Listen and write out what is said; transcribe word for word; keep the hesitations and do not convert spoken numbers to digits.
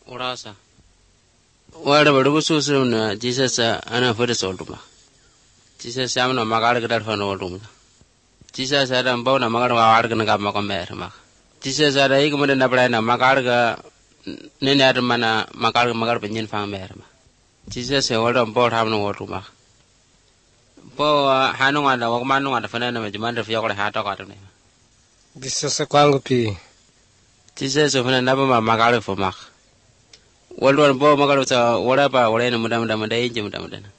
Urasa. Wala badugo susu na Jesus ana fere solduma. Jesus amna magar gadar fano olduma. Jesus ada mbau na magar wawar kana ga makomber mak. Jesus ada ik mun na bra na magar ga ne ne ada mana magar magar penyin fang mer mak. Jesus e wala mbau hamno olduma. Po hanu ada wak manu ada fana na mejuman refiya ko hata ka tune. Jesus kwangu pi. Jesus fana na ba magar fo mak. Walwan bo magar sa wala pa wala na muda muda muda inje muda muda.